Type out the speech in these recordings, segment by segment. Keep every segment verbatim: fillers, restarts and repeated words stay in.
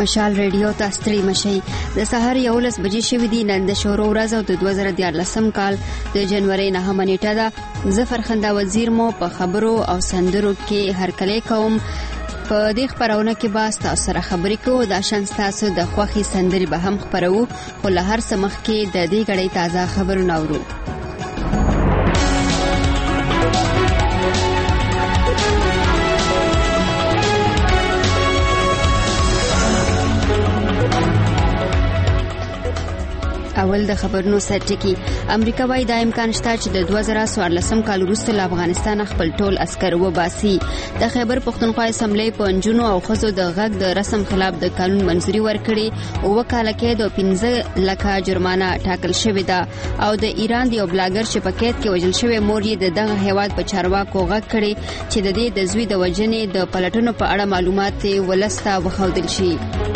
مشال ریډیو ته ستړي مشي. د سهار یولس بجې شوې دي. نن د شورو ورځ او د دوه زره دیارلسم کال د جنوري نهمه نیټه ده. ظفر خندا وزیر مو په خبرو او سندرو کې هرکلی کوم. په دې خبرونه کې باز تاسو سره خبرې کوو. دا شان تاسو د خوخي سندري به هم خبرو، خو له هر څه مخکې د دې غړې تازه خبرونه اورو. اول د خبرونو سرټکی. امریکا وايي د امکان شته چې د دوه زره څوارلسم کال وروسته له افغانستان خپل ټول عسكر وباسي. د خیبر پښتونخوا اسمبلی په انجونو او خزو د غږ د رسم خلاف د قانون منځوري ورکړي او وکاله کې د پنځه لکه جرمانه ټاکل شوې ده او د ایران د یو بلاګر چې په قید کې وژل شوی مور یې د دغه هیواد په چارواکو غږ کړي چې د دې د زوی د وژنې د پلټنو په اړه معلومات ولسته وښودل شي.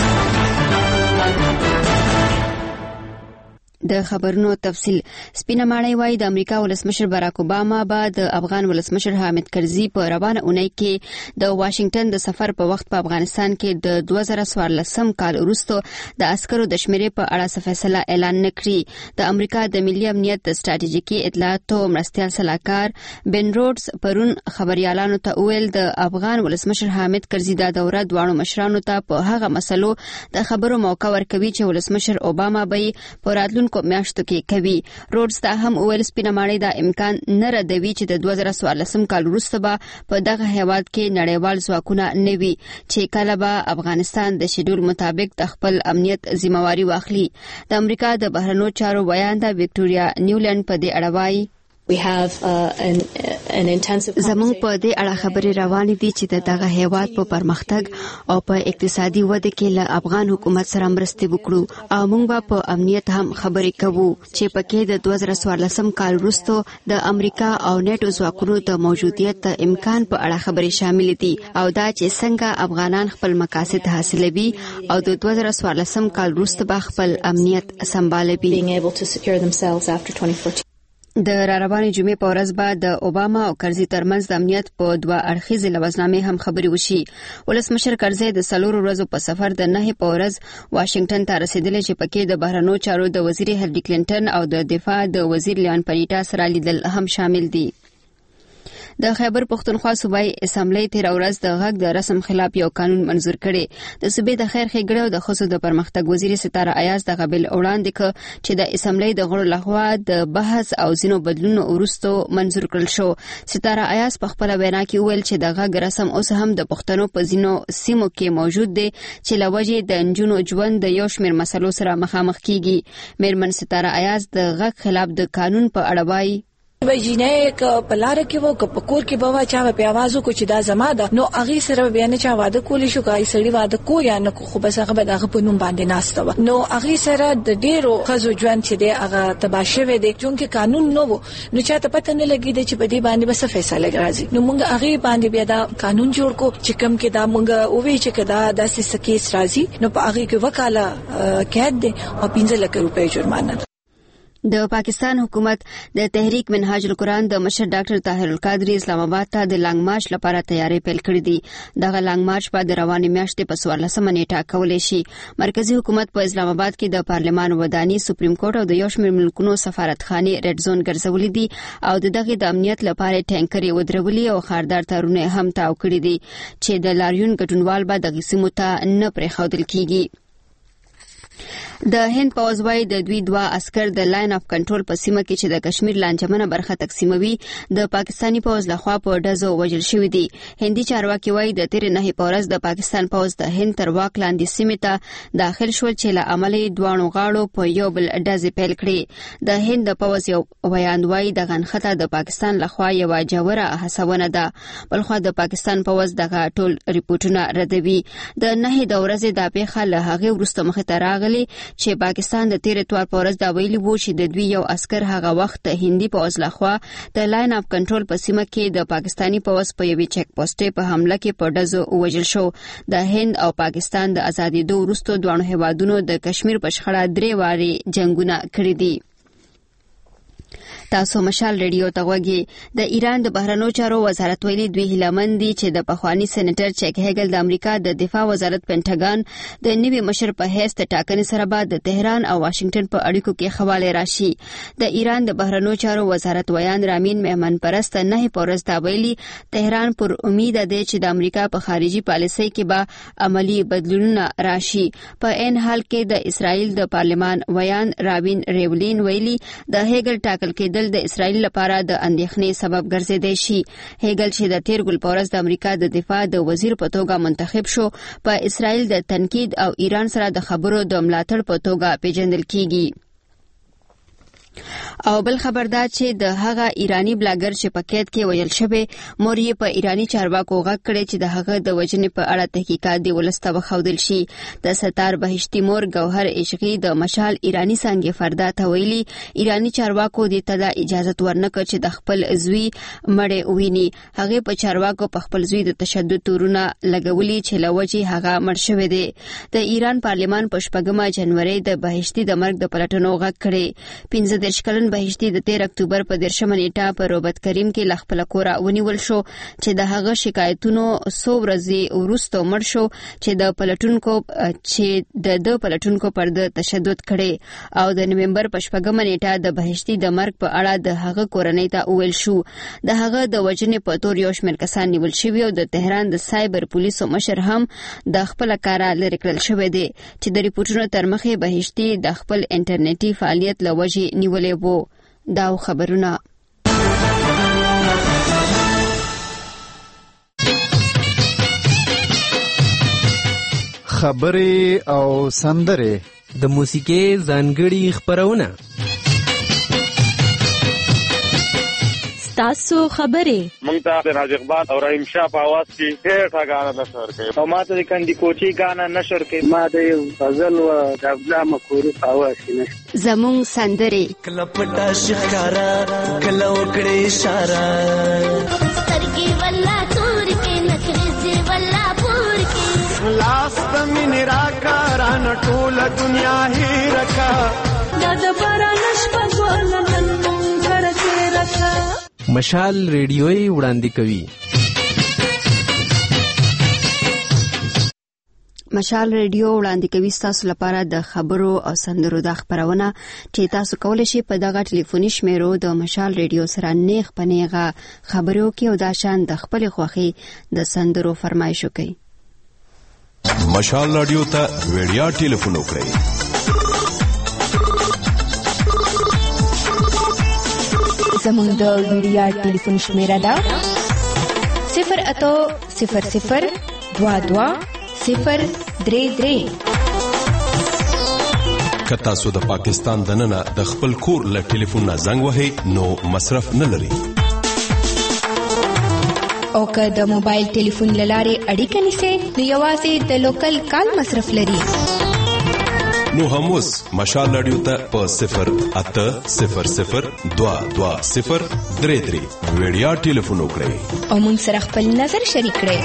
د خبرونو تفصیل. سپینه ماڼۍ وايي د امریکا ولسمشر باراک اوباما به د افغان ولسمشر حامد کرزي په روانه اونۍ کې د واشنگټن د سفر په وخت په افغانستان کې د دوه زره څوارلسم کال وروسته د عسکرو د شمیرې په اړه څه فیصله اعلان نکړي. د امریکا د ملي امنیت د ستراتیژیکي اطلاعاتو مرستیال سلاکار بن روډز پرون خبريالانو ته ویل د افغان ولسمشر حامد کرزي د دوره دوانو مشرانو ته په هغه مسلو د خبرو موقع ورکوي چې ولسمشر اوباما به په راتلونکو کو میاشتو کې کوي. روډز ته هم ویل سپینه ماڼۍ د امکان نه ردوي چې د دوه زره څوارلسم کال وروسته به په دغه هیواد کې نړیوال ځواکونه نه وي چې کله به افغانستان د شیډول مطابق د خپل امنیت ذمہواری واخلي. د امریکا د بهرنیو چارو ویانده وکټوریا نیولند په دې اړه وایي زمونږ په دې اړه خبرې روانې دي چې د دغه هیواد په پرمختګ او په اقتصادي وده کې له افغان حکومت سره مرسته وکړو او موږ به په امنیت هم خبرې کوو چې پکې د دوه زره څوارلسم کال وروسته د امریکا او نیټو ځواکونو د موجودیت د امکان په اړه خبرې شامل دي او دا چې څنګه افغانان خپل مقاصد حاصلوي او د دوه زره څوارلسم کال وروسته به خپل امنیت سمبالوي. د راروانې جمعې په ورځ به د اوباما او کرزي ترمنځ د امنیت په دوه اړخیزې لوزنامې هم خبرې وشي. ولسمشر کرزي د څلورو ورځو په سفر د نهې په ورځ واشنگټن ته رسیدلی چې پکې د بهرنیو چارو د وزیر هیلری کلینټن او د دفاع د وزیر لیان پریټا سره لیدل هم شامل دي. د خیبر پښتونخوا صوبایي اسمبلی تیر ورځ د غږ د رسم خلاف یو قانون منظور کړي. د صوبې د خیر ښېګړې او د ښځو د پرمختګ وزیر ستاره ایاز د قبل وړاندې ک چې د اسمبلی د غړو لخوا د بحث او ځینو بدلونونو وروسته منظور کړل شو. ستاره ایاز په خپل وینا کې ویل چې د غږ رسم اوس هم د پښتنو په ځینو سیمو کې موجود دی چې لوجه د انجونو ژوند د یو شمېر مسلو سره مخامخ کیږي. میرمن ستاره ایاز د غږ خلاف د قانون په اړه وایي بجینه ک پلار کې وو ک پکور کې بوا چا په आवाजو کو چې دا زما ده نو اغه سره بیان چا واده کولی شو کای سړی واده کو یا نه خو بس هغه به دغه په نوم باندې ناستو نو اغه سره د ډیرو خزو ژوند چې دی هغه تباشوي دي چونکه قانون نو وو نو چاته پته نه لګی دی چې په دې باندې بس فیصله راځي نو موږ هغه باندې بیا دا قانون جوړ کو چې کم کې دا موږ او وی چې کدا د سکیس راځي نو په هغه کې وکاله قید دي او پنځه لک روپۍ جرمانه. د پاکستان حکومت د تحریک منهاج القرآن د مشر ډاکټر طاهر القادری اسلام آباد ته د لانګ مارچ لپاره تیاری پیل کړې دي. دغه لانګ مارچ په د روانې میاشتې په څوارلسمه نیټه کولای شي. مرکزی حکومت په اسلام آباد کې د پارلمان وداني سپریم کورټ او د یو شمېر ملکونو سفارتخانې ریډ زون ګرځولې دي او د دغه د امنیت لپاره ټانکرې ودرولې او خاردار تارونه هم تاو کړې دي چې د لاریون ګډونوال به دغه سیمو ته نه پرېښودل کیږي. د هند پوځ وايي د دوی دوه عسكر د لاین اف کنټرول په سیمه کې چې د کشمیر لانجمنه برخه تقسیموي د پاکستانی پوځ لخوا په ډزو وژل شوی دي. هندي چارواکي وايي د تیر نه په ورځ د پاکستان پوځ د هند تر واک لاندې سیمه ته داخل شول چې له عملي دوانو غاړو په یو بل ډزې پیل کړې. د هند د پوځ یو ویان وايي د غنخته د پاکستان لخوا یو جوړه هڅونه ده بلخو د پاکستان پوځ دغه ټول ریپورتونه ردوي. د نه د ورځې د پیښه له هغه وروسته مخ ته راغلي چې پاکستان د تیر اتوار په ورځ دا ویلي وو چې د دوی یو عسكر هغه وخت هندي پوځ لخوا د لاین اف کنټرول په سیمه کې د پاکستانی پوځ په یوې چک پوسټ په حمله کې په ډزو وژل شو. د هند او پاکستان د ازادي دوه وروسته دوه هیوادونو د کشمیر په شخړه درې واري جنگونه کړې دي. تاسو مشال ریډیو ته غوږی. د ایران د بهرنیو چارو وزارت ویلي دوی هیلمن دي چې د پخوانی سېنیټر چیک هیګل د امریکا د دفاع وزارت پینټاګان د نوي مشر په حیث د ټاکنې سره بعد د تهران او واشنگټن په اړیکو کې خواله راشي. د ایران د بهرنیو چارو وزارت ویان رامین مهمن پرست نه پورز دا ویلي تهران پر امید ده چې د امریکا په خارجي پالیسۍ کې به عملی بدلونونه راشي. په ان حال کې د اسرائیل د پارلمان ویان رابین ریولین ویلي د هیګل ټاکل کېدل د اسرائیل لپاره د اندېښنې سبب ګرځیدای شي. هیګل چې د تیر ګل پورز د امریکا د دفاع د وزیر په توګه منتخب شو په اسرائیل د تنقید او ایران سره د خبرو د ملاتړ په توګه پیژندل کیږي. او بل خبردار چې د هغه ایرانی بلاګر چې په قید کې ویل شوی مور یې په ایرانی چارواکو غږ کړی چې د هغه د وژنې په اړه تحقیقات دی ولسته وخودل شي. د ستار بهشتي مور گوهر عشقی د مشال ایرانی څنګه فردا ته ویلي ایرانی چارواکو د تدا اجازه ورنکړه چې د خپل زوی مړې وویني. هغه په چارواکو په خپل زوی د تشدد تورونه لګولي چې لوجه هغه مړ شوی دی. د ایران پارلمان په شپږمه جنوري د بهشتي د مرګ د پلټنو غږ کړی. پنځه دېرش کلن بهشتي د تیر اکتوبر په دیرشمه نیټه په روبرت کریم کې لخپل کورا ونیول شو چې د هغه شکایتونو څو ورځې وروسته مړ شو چې د پلټونکو چې د د پلټونکو پر د تشدد کړي او د نومبر په شپږمه نیټه د بهشتي د مرګ په اړه د هغه کورنۍ ته وویل شو. د هغه د وژنې په تور یو شمېر کسان نیول شوي او د تهران د سایبر پولیسو مشر هم د خپل کاره لرې کړل شوی دی چې د ریپورټونو تر مخې بهشتي د خپل انټرنیټي فعالیت له وجې نیولې وو. دا خبرونه خبرې او سندرې د موسیقي ځانګړي خبرونه تاسو خبرې مونږ ته د راز اقبال او رحیم شاه په आवाज کې ډېر غاڼه نشر کوي او ما ته د کندي کوچي غاڼه نشر کوي. ما د غزل او د ابلا مکورو په आवाज کې نشر زمون سندرې کله پټا شکارا کله وکړې اشاره سترګې ولا تور کې نکرې ولا پور کې لاس تمن راکاران ټول دنیا هی رکا دا د بارانش په ګولن غره کې رکا. مشال ریډیوي وړاندې کوي. مشال ریډیو وړاندې کوي تاسو لپاره د خبرو او سندرو د خبرونه چې تاسو کولای شئ په دغه ټلیفوني شمیرو د مشال ریډیو سره نیغ پنیغه خبرو کې او دا شان د خپل خوخي د سندرو فرمایش وکړي. مشال رادیو ته ویډیا ټلیفون وکړئ زموږ د ویډیا ټلیفون شمیره ده صفر اتو صفر صفر دوا دوا صفر درې درې. که تاسو د پاکستان دننه د خپل کور له ټلیفون نه زنګ وهئ نو مصرف نه لري او که د موبایل ټلیفون له لارې اړیکه نیسئ نو یوازې د لوکل کال مصرف لري. نو هم اوس مشال رادیو ته په صفر اته صفر صفر دوا دوا صفر درې درې ویډیا ټلیفون وکړئ او موږ سره خپل نظر شریک کړئ.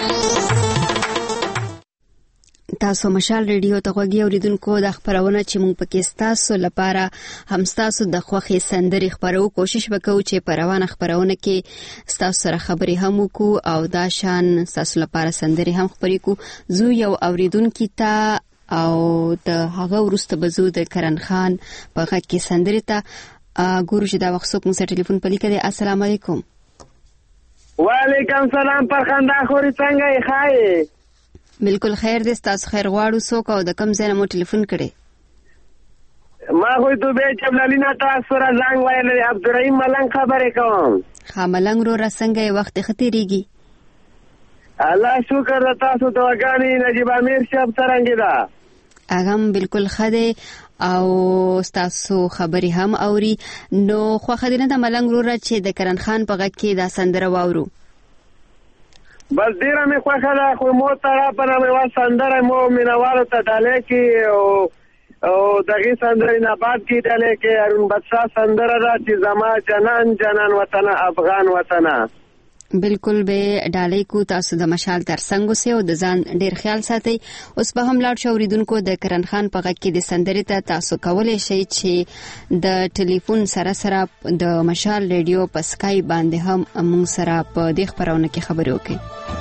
تاسو مشال ریډیو ته غوږی اوریدونکو د خبرونه چې موږ پکې تاسو لپاره هم تاسو د خوخي سندري خبرو کوشش وکړو چې په روانه خبرونه کې تاسو سره خبري هم وکړو او دا شان تاسو لپاره سندري هم خبري کو. زو یو اوریدونکو ته او د هغه ورسته بزو د کرن خان په غږ کې سندري ته ګورو چې دا وخت څوک مو سره ټلیفون پلی کړي. السلام علیکم. وعلیکم سلام پرخنده خوري څنګه یې خای؟ بالکل خیر دې تاسو خیر غواړو. څوک او د کم ځای نه مو ټلیفون کړي؟ ما خو ته به جبلالینا تاسو را زنګ وایل عبدالرحیم ملنګ خبرې کوم. ها ملنګ رو را څنګه وخت ختیریږي؟ الله شکر د تاسو دعاګانې نجیب امیر صاحب څنګه ده؟ اغم بالکل خده او تاسو خبري هم اوري. نو خو خدینه د ملنګ رو را چې د کرن خان په غږ کې دا سندره واورو. بس ډیره مې خوښه ده خو مو ترا په نامه وا سندره مو مینوالو ته ډالې کې او او دغه سندره نه بعد کې ډالې کې ارون بادشاہ سندره ده چې زما جنان جنان وطن افغان وطن. بالکل به ډالۍ کو تاسو د مشال ترڅنګ اوسئ او د ځان ډیر خیال ساتئ. اوس به هم لاړ شو اوریدونکو د کرن خان په غږ کې د سندرې ته تاسو کولی شئ چې د ټلیفون سره سره د مشال ریډیو په سکای باندې هم موږ سره په دې خبرونه کې خبرې وکړئ.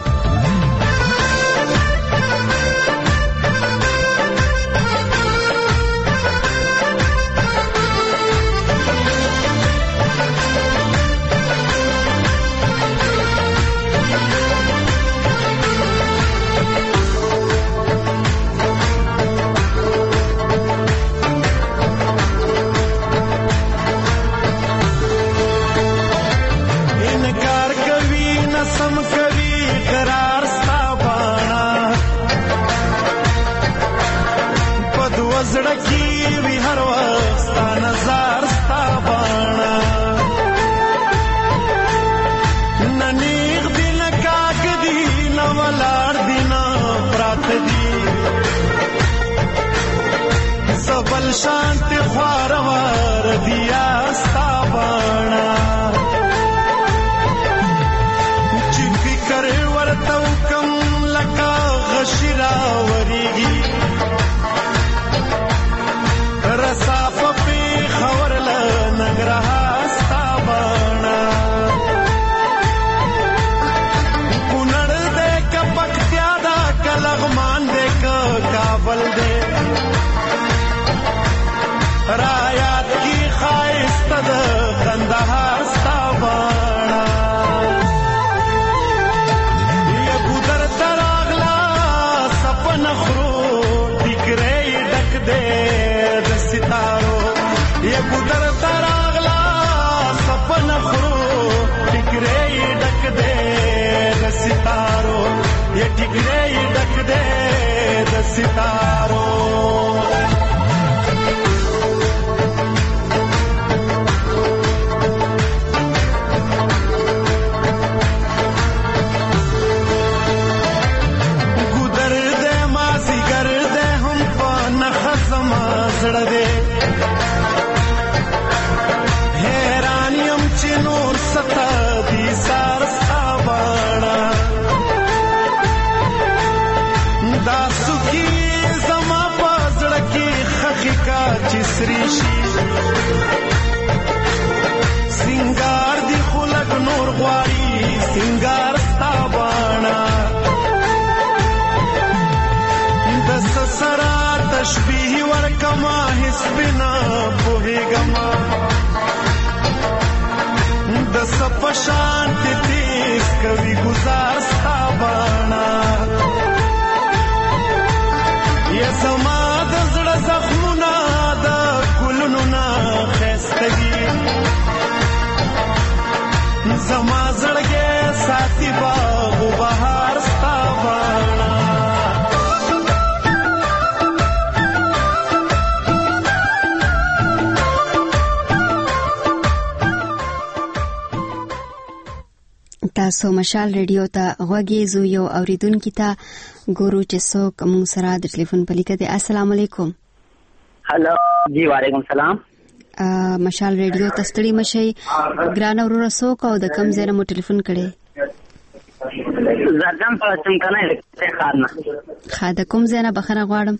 शांति ख्वारवार दिया स्ताबाना चिपी करे वर्तौ कम लका गशिरा वरीगी रसाफ पे खबर ल नगरहा स्ताबाना कुनड़ दे का पक्त्यादा कलगमान दे का काबल दे रायात की खाइस्त द खंदहार स्ताबाना ये गुदर तरागला सपन खरो टिकरे डक दे द सितारो ये गुदर तरागला सपन खरो टिकरे डक दे द सितारो ये टिकरे डक दे द सितारो हैरानियम चिनूर सता दी सार स्ताबाना दासु की जमा पाजड़ की खखिका चिसरीशी सिंगार दी खुलक नूर ग्वारी सिंगार स्ताबाना दस सरा तशबीह वर्कमा हिस्बिना पोहेगमा दस पशांति तेज कवि गुजार स्ताबाना ये समाद जड़ जख्मुना दा कुलनुना खैस्तगी जमा जड़गे साथी बागु बहार स्ताबाना تاسو مشال ریډیو ته غوږی زو یو اوریدونکو ته ګورو چې څوک موږ سره د ټلیفون په لیکه دي. السلام علیکم. هلو جی وعلیکم السلام. مشال ریډیو ته ستړي مشي ګران اورو څوک او د کم ځای نه مو ټلیفون کړي؟ زرجان په څنګه نه خارنه خاده کوم ځای نه بخنه غواړم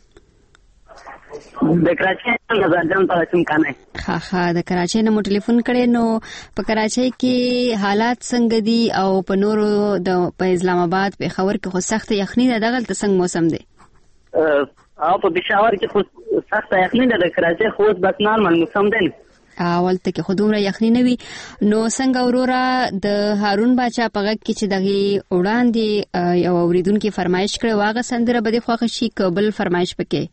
د کراچۍ نه زرجان په څنګه نه ها ها د کراچۍ نه مو ټلیفون کړي. نو په کراچۍ کې حالات څنګه دي او په نورو د په اسلام آباد په خبر کې خو سخت یخني ده، دغه څنګه موسم دی؟ او په پېښور کې خو سخت یخني ده، د کراچۍ خو بس نارمل موسم دی. اول ته کې خودومره یخني نه وي. نو څنګه اورورا د هارون باچا په غږ کې چې دغه وړاندې یو اوریدونکو فرمایش کړو واغه سندره به د خوښ شي قبل فرمایش پکې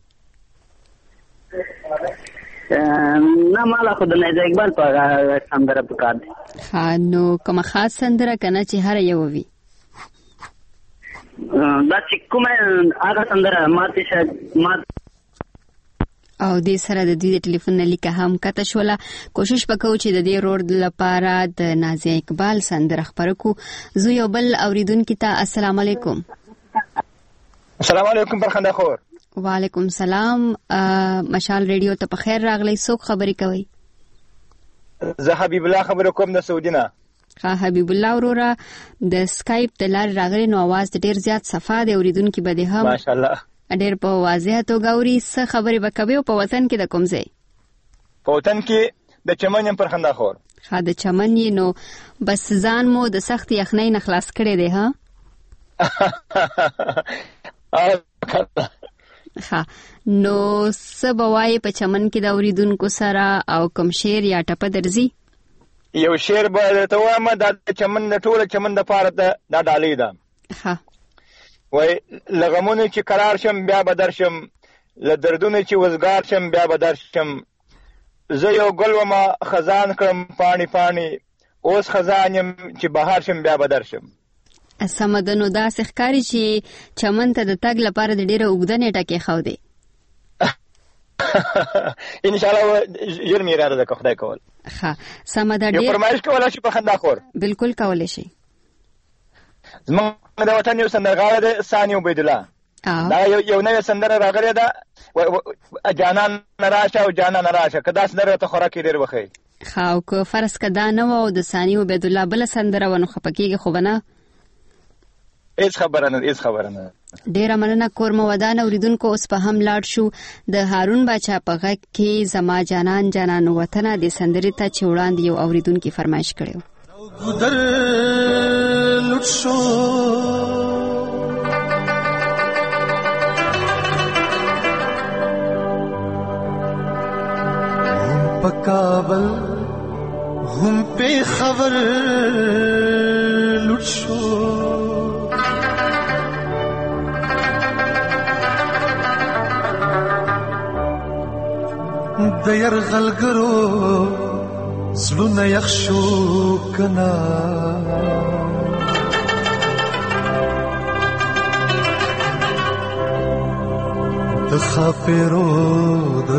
نه مالا خود نه د اقبال په سندره پکار دي. ها نو کومه خاص سندره کنه چې هر یو وي دا چې کومه هغه سندره ماته شاید ما او د سره د دې ټلیفون نه لیکه هم کته شوله. کوشش وکاو چې د دې روډ لپاره د نازیه اقبال سندره خبرو کو. زو یو بل اوریدونکو ته السلام علیکم. السلام علیکم برخنده خور. وعلیکم سلام. مشال ریډیو ته په خیر راغلی. څوک خبرې کوي؟ زه حبیب الله خبرې کوم د سعودي نه. ها حبیب الله وروره د سکایپ د لارې راغلی نو आवाज ډیر زیات صفا دی اوریدونکو به ده هم ماشاءالله ډیر په واضح توګه اوري. څه خبرې به کوي په وطن کې د کوم ځای؟ په وطن کې د چمن یم پر خندا خور. ها د چمن یې نو بس ځان مو د سخت یخنۍ نه خلاص کړی دی ها؟ ها نو څه به وایې په چمن کې د اوریدونکو سره او کوم شعر یا ټپه درځي؟ یو شعر به درته وایم دا د چمن د ټوله چمن دپاره ده دا ډالۍ ده. ها وای له غمونو چې قرار شم بیا به درشم له دردونو چې وزګار شم بیا به درشم زه یو ګل ومه خزان کړم پاڼې پاڼې اوس خزان یم چې بهار شم بیا به درشم. سمه ده نو داسې ښکاري چې چمن ته د تګ لپاره د ډېره اوږده نیټه کېښودې. انشاءالله ژر مې اراده ده که خدای کول. ښه سمه ده. یو فرمایش کولی شي په خندا خور؟ بلکل کولی شي. زموږ د وطن یو سندرغاړی دی ثاني عبیدالله. دا یو نوې سندره راغلې ده جانان نه راشه او جانان نه راشه که دا سندره ته خوراک یې ډېر وښیي. ښه او که فرض که دا نه وه او د ثاني عبیدالله بله سندره وه نو خفه کېږي خو به نه؟ هیڅ خبره نه هیڅ خبره نه. ډیره مننه کور مو ودان اوریدونکو. اوس په هم لاړ شو د هارون باچا په غږ کې زما جانان جانان وطنه د سندرې ته چې وړاندې یو اوریدونکي فرمایش کړی و. گذر لٹ شو هم پکابل هم پہ خبر لٹ شو د یرغلګرو زړونه یخ شو کنا د خاپیرو د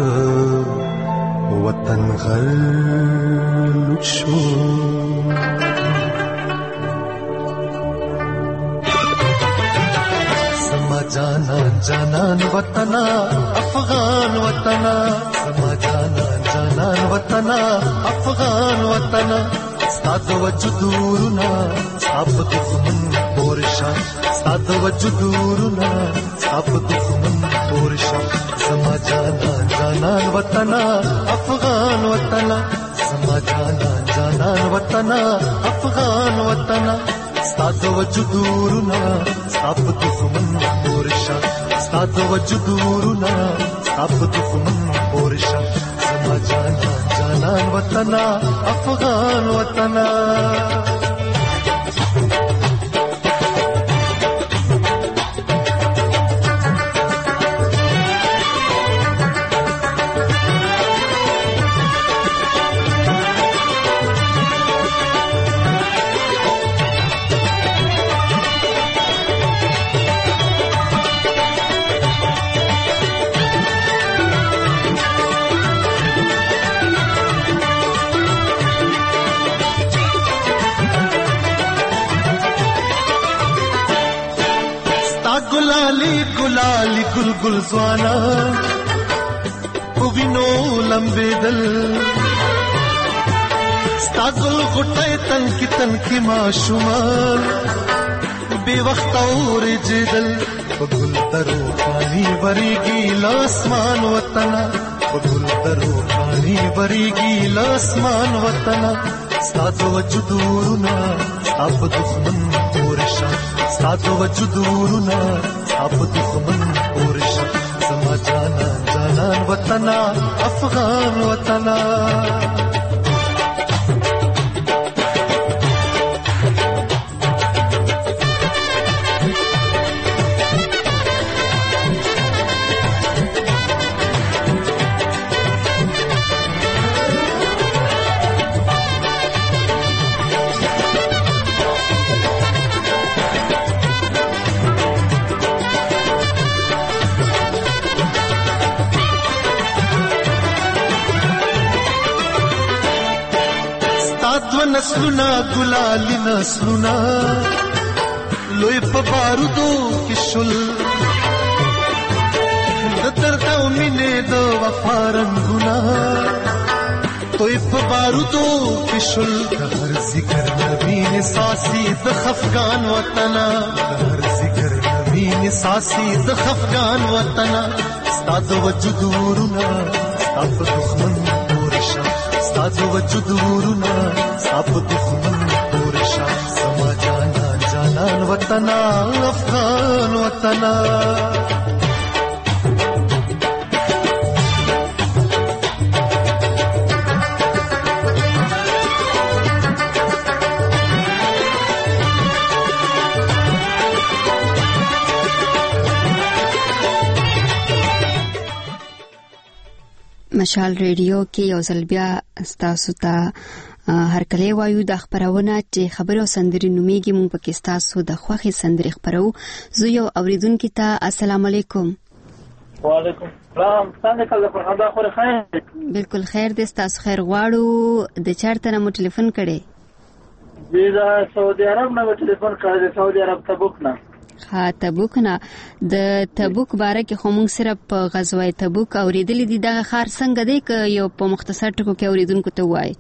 وطن غل لوټ شو سما جانان جانان وطنا افغان وطنا سما جانان جانان وطنا افغان وطنا ستاد وجودورنا ساب دښمن پورشا ستاد وجودورنا ساب دښمن پورشا سما جانان جانان وطنا افغان وطنا سما جانان جانان وطنا افغان وطنا ستاد وجودورنا ساب دښمن پورشا ستاد وجودورنا ساب دښمن پورشا سما جانان جانان وطنا افغان وطنا गुलाली गुलाली गुल गुल ज़वाना उविनो लंबे दल स्ता गुल गुटे तन की तन की माशुमान बेवक्त और जिदल गुल दरो पानी बरीगी लासमान वतना गुल दरो पानी बरीगी लासमान वतना स्ता वजुदूरना अब दुश्मन पोरशा स्ता वजुदूरना अब दुश्मन पोरशा समा जानान जानान वतना अफगान वतना नस्लुना गुलाली नस्लुना लोई पबारुदो किशुल दर्द मिने दो वफारंगुना तोई بارودو کشل هر ذکر نبی ساسی د خفغان وطنا هر ذکر نبی ساسی د خفغان وطنا ستاسو وجود ورنا ستاسو دښمن پورشا ستاسو وجود ورنا ستاسو دښمن پورشا سما جانا جانان وطنا افغان وطنا مشال ریډیو کې یو ځل بیا ستاسو ته هر کله وایو د خبرونه چې خبرو او سندري نوميږي مونږ پکې ستاسو د خوخي سندري خبرو زه یو اوریدونکو ته السلام علیکم. وعلیکم السلام. څنګه کله په خدا خو خیر؟ بالکل خیر دې ستاسو خیر غواړو. د چارته مو ټلیفون کړي؟ زه د سعودي عرب نه ټلیفون کړی، د سعودي عرب تبوک نه. ها تبوک نه. د تبوک باره کې خو موږ صرف په غزوه تبوک اوریدلې دي. دغه ښار څنګه دی که یو په مختصر ټکو کې اوریدونکو ته وایي؟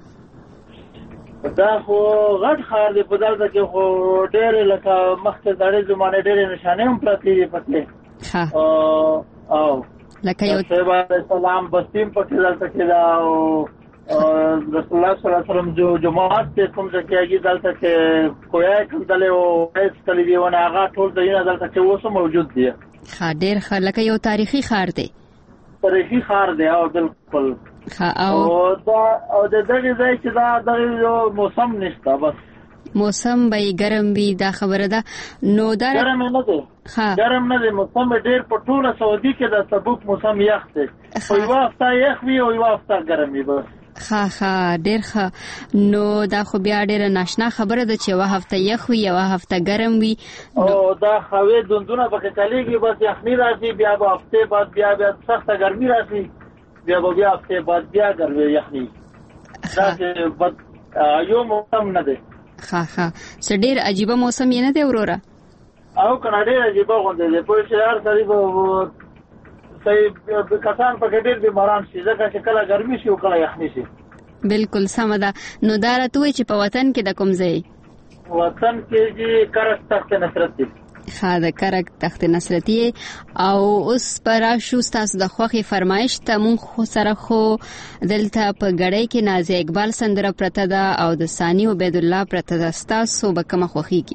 دا خو غټ ښار دی، په دلته کې خو ډېرې لکه مخکې زړې زمانې ډېرې نشانې هم پرتې دي پکې. ها او لکه یو صاحب علیه السلام بستیم پکې دلته کې دا او رسول الله صلی الله علیه وسلم جو جماعت ته کوم ځکه کې دلته کې کویا کوم دلته او هیڅ کلی دی ونه هغه ټول دینه دلته کې اوس موجود دي. ښه ډېر ښه. لکه یو تاریخي ښار دی. تاریخي ښار دی او بالکل ښه. او دا او د دغه ځای چې دا د موسم نشته، بس موسم به ګرم وي. دا خبره ده. نو دا ګرم نه دی. ها ګرم نه دی، موسم ډېر په ټوله سعودي کې د تبوک موسم یخ دی. او یو هفته یخ وي او یو هفته ګرم وي. بس ښه ښه ډېر ښه. نو دا خو بیا ډېره ناشنا خبره ده چې یوه هفته یخ وي یوه هفته ګرم وي. او دا هوې دوندونه پکې چلیږي، بس یخني راځي، بیا به هفتې بعد بیا بیا سخته ګرمي راځي، بیا به بیا هفتې بعد بیا ګرمي یخني. داسې بد یو موسم نه دی. ښه ښه. څه ډېر عجیبه موسم یې نه دی وروره؟ او که نه ډېر عجیبه غوندې دی. پوه شې هر سړي به صحیح کسان پکې ډېر بیماران شي، ځکه چې کله ګرمي شي او کله یخني شي. بالکل سمه ده. نو دا راته وایي چې په وطن کې د کوم ځای؟ وطن کې چې کرک تخت نصرت دی. ښه د کرک تخت نصرت دی. او اوس په راشو ستاسو د خوښې فرمایش ته. مونږ سره خو دلته په ګړۍ کې نازیه اقبال سندره پرته ده او د ثاني عبید الله پرته ده. ستاسو به کومه خوښیږي؟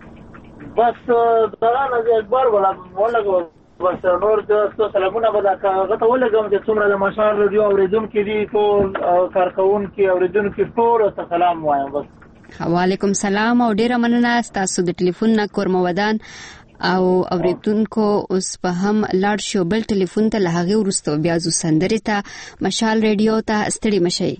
بس دغه نازیه اقبال ولا ولګو بس نور د سلامونه به دا هغه ته ولګم چې څومره د مشال ریډیو اوریدونکي دي ټول کارکونکي اوریدونکي ټول ته سلام وایم. بس وعلیکم سلام او ډیره مننه ستاسو د ټلیفون نه کورمودان او اوریدونکو. اوس په هم لاړ شو بل ټلیفون ته. له هغې وروسته بیا ځو سندرې ته. مشال ریډیو ته ستړي مشئ.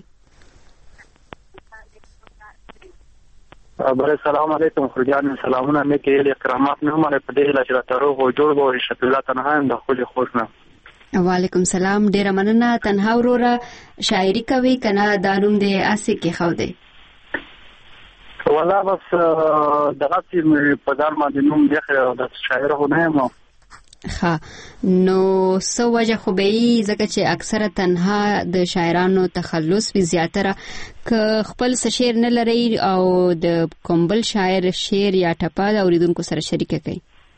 بله سلام علیکم خورجان. سلامونه مې کې اکرامات نه مله په دې لاره ته روغ او جوړ وو رشت الله تنها هم د خپل خوښ نه. وعلیکم سلام. ډیره مننه. تنها وروره شاعري کوي کنه دانوم دې اسی کې خو دی؟ والله بس دغه چې په ځان باندې نوم دی د شاعر هو نه یم. ښه. نو څه وجه خو به یې ځکه چې اکثره تنها د شاعرانو تخلص وي زیاتره که خپل څه شعر نه لري او د کوم بل شاعر شعر یا ټپه د اوریدونکو سره شریکه کوي؟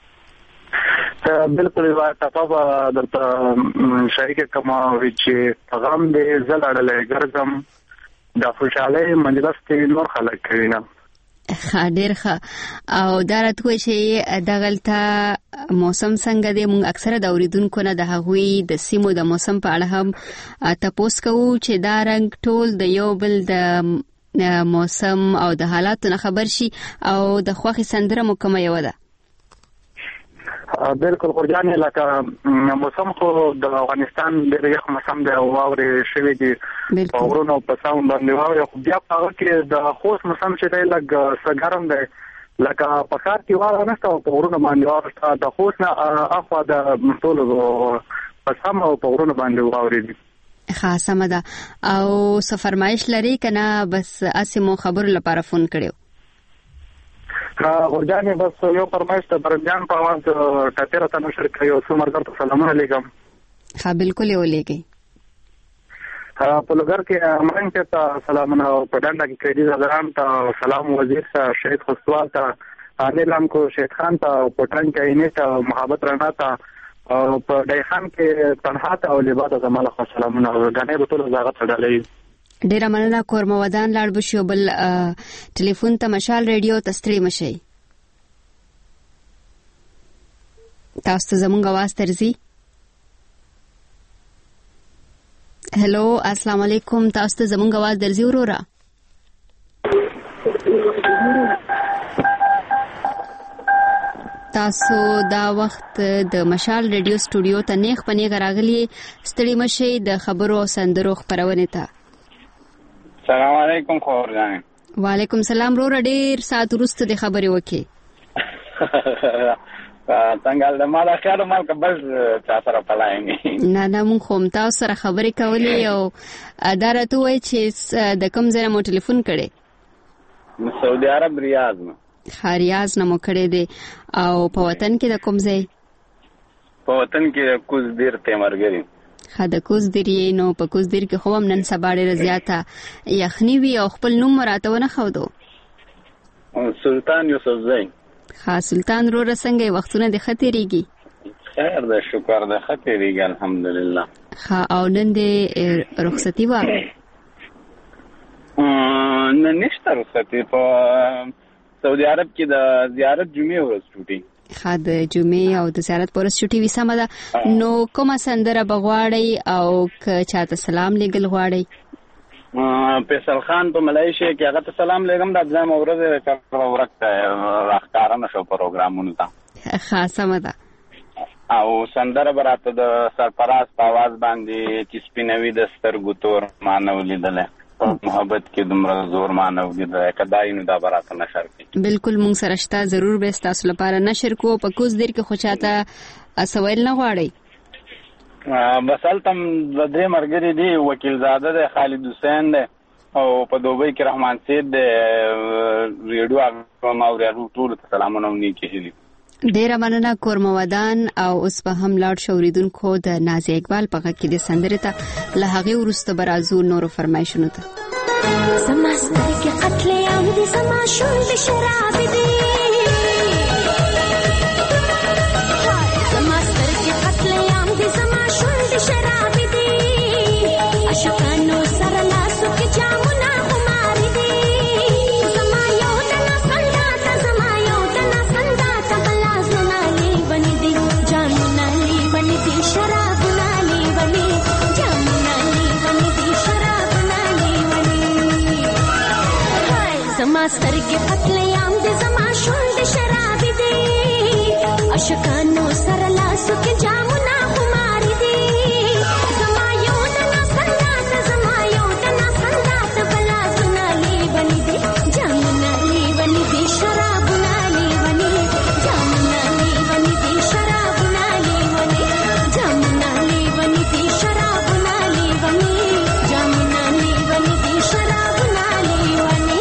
بالکل یوه ټپه به درته شریکه کوم چې پیغام دې زه لړلی ګرځم د خوشحالۍ مجلس کې نور خلک کوي نه. ښه ډېر ښه. او دا راته وایي چې دغلته موسم څنګه دی؟ موږ اکثره د اوریدونکو نه د هغوی د سیمو د موسم په اړه هم تپوس کوو چې دا رنګ ټول د یو بل د موسم او د حالاتو نه خبر شي. او د خوښې سندره مو کومه یوه ده؟ بالکل خورجان. لکه موسم خو د افغانستان ډېر یخ موسم دی او واورې شوي دي په غرونو په ساون باندې واورې. خو بیا په هغه کې د خوست موسم چې دی لږ څه ګرم دی. لکه په ښار کې واوره نشته او په غرونو باندې واوره شته. د خوست نه اخوا د ټولو په سم او په غرونو باندې واورې دي. ښه سمه ده. او څه فرمایش لري که نه بس هسې مو خبرو لپاره فون کړی؟ ورجانې بس یو فرمایش د برنجان په اواز ټپې راته نشر کوي او څو ملګرو ته سلامونه لیږم. ښه بالکل یې ولیږئ. په لګر کې امرنګ ته سلامونه او په ډنډه کې کېدی زدران ته سلام وزیر ته شهید خسروال ته انیلام کو شهید خان ته پټان کې نه ته محبت رڼا ته او په دایخان کې تنها ته او لباده زماله خو سلامونه غنې به ټول زاغت ډالې ډیر مننه کورم ودان لاړ بشو بل ټلیفون ته مشال ریډیو تستړي مشي تاسو زمونږ आवाज ترځي. هلو السلام علیکم تاسو ته زمونږ आवाज درځي ورورا. تاسو دا وخت د مشال ریډیو سټوډیو ته نیغ پنیغ راغلی ستړي مشي د خبرو او سندرو خبرونه ته. السلام علیکم خورجان. وعلیکم السلام ورور ډیر سات وروسته د خبرې وکي. څنګه د مال خیال مال کبل چا سره پلایني نه نه مون خو تاسو سره خبرې کولې او ادارته وای چې د کوم ځای مو ټلیفون کړي؟ سعودي عرب ریاض نو. ریاض نه مو کړي دي او په وطن کې د کوم ځای؟ په وطن کې کوز دیر تیمرګری. خا د کوز دیر نو په کوز دیر کې خو هم نن سبا ډېر زیاته یخنی وی او خپل نوم راته ونه خو دو. سلطان یوسف زئی. ها سلطان رو رسنګي وختونه د خطرېږي. خیر ده شکر ده خطرېږي الحمدلله. ها او نن د رخصتي و؟ نن نشته رخصتي په سعودي عرب کې د زیارت جمعې ورځ چټي. ها د جمعې او د زیارت پر ورځ چټي وسمه ده. نو کومه سندره بغواړي او ک چاته سلام لګل غواړي؟ فیصل خان په ملایشیا کې هغه ته سلام لګم د ځم اورزه کړه ورکته راخکار نه شو پروګرامونه ته خاصه ده او سندره براته د سرپراز په आवाज باندې چې سپینوي د سترګو تور مانو لیدل محبت کې دومره زور مانو لیدل کداې نو دا براته نشر کی. بالکل مونږ سره شته ضرور به تاسو لپاره نشر کو په کوز دیر کې خوشاته اسویل نه غواړي. بسال تم د دې مرګري دی وکیل زاده د خالد حسین دی او په دوبۍ کې رحمان سید د ریډیو هغه ماوري ټول سلامونه ونیکي هلي. ډیر مننه کورم ودان او اوس په هم لاړ شوریدونکو د نازي اقبال په کې د سندره ته له هغه ورسته برازو نورو فرمایشونو ته. سماستر کې قتل عام دي سما شول شراب دي سماستر کې قتل عام دي سما شول شراب دي اشکانو سره لاسو کې جامونه خمار دي سما یو دنا سنگات سما یو دنا سنگات بلاز نالي بني دي جامونه لي بني دي شراب نالي بني جامونه لي بني دي شراب نالي بني سما سترګې قتل عام دي سما شول شراب دي اشکانو سره لاسو کې جامونه خمار دي سما یو دنا سنگات سما یو دنا سنگات بلاز نالي بني دي جامونه لي بني دي شراب نالي بني جامونه لي بني دي شراب نالي بني جامونه لي بني دي شراب نالي بني جامونه لي بني دي شراب نالي بني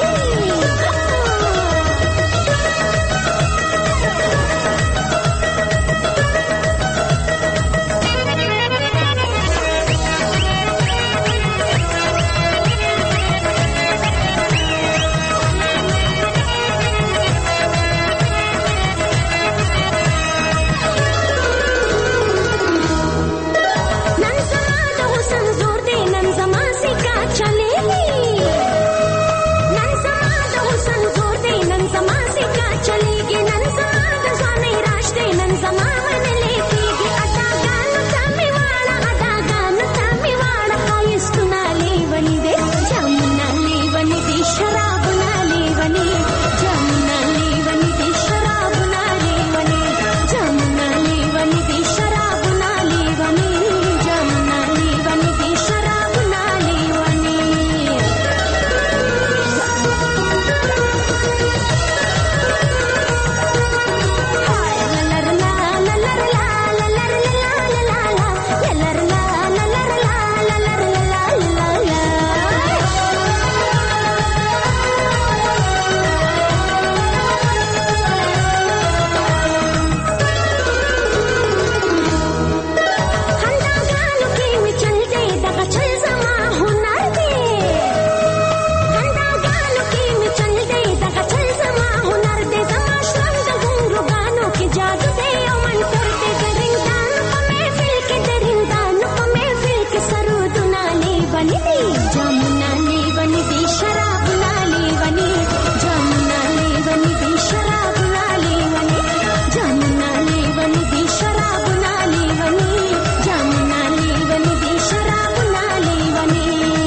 जामुना लेवनी दे शराब ना लेवनी जामुना लेवनी दे शराब ना लेवनी जामुना लेवनी दे शराब ना लेवनी जामुना लेवनी दे शराब ना लेवनी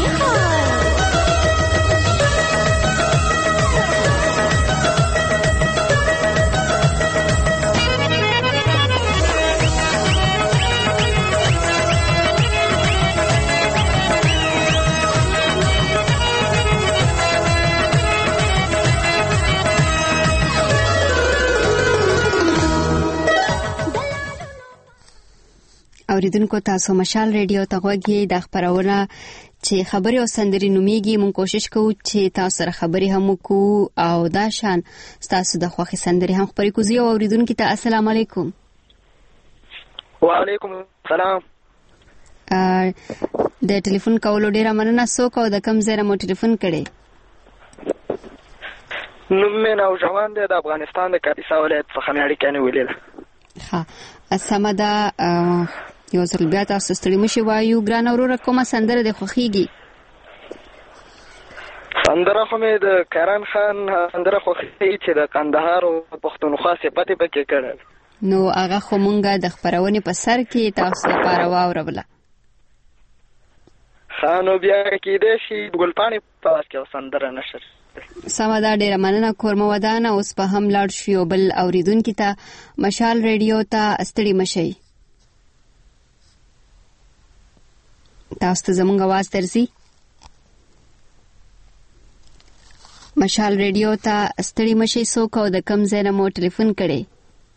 اوریدونکو تاسو مشال ریډیو ته غوږی د خبرونه چې خبري او سندري نوميږي. مونږ کوشش کوو چې تاسو سره خبري هم وکړو او دا شان تاسو د خوخي سندري هم خبري کوزي. او اوریدونکو ته السلام علیکم. وعلیکم السلام. د ټلیفون کولو ډیره مننه. څوک او د کوم ځای مو ټلیفون کړي؟ نوم مې نوجوان دی د افغانستان د کاپیسا ولایت څخه مې اړیکه نیولې. ها سمه ده. یو ځل بیا تاسو ستړي مشي وایو. ګران اورور کومه سندره د خوخيږي؟ سندره خو مې د کرن خان سندره خوخيږي چې د کندهار او پښتونخوا صفته پکې کړل. نو هغه خو مونږه د خبرونه په سر کې تاسو لپاره واوروله. خانو بیا کې د شي ګلپانی په واس کې سندره نشر. سمه ده. ډیره مننه کورمه ودانه. اوس په هم لاړ شو بل اوریدونکو ته. مشال ریډیو ته ستړي مشي. تاسو ته زموږ आवाज درځي؟ مشال ریډیو ته ستړي مشي. څوک او د کوم ځای مو ټلیفون کړي؟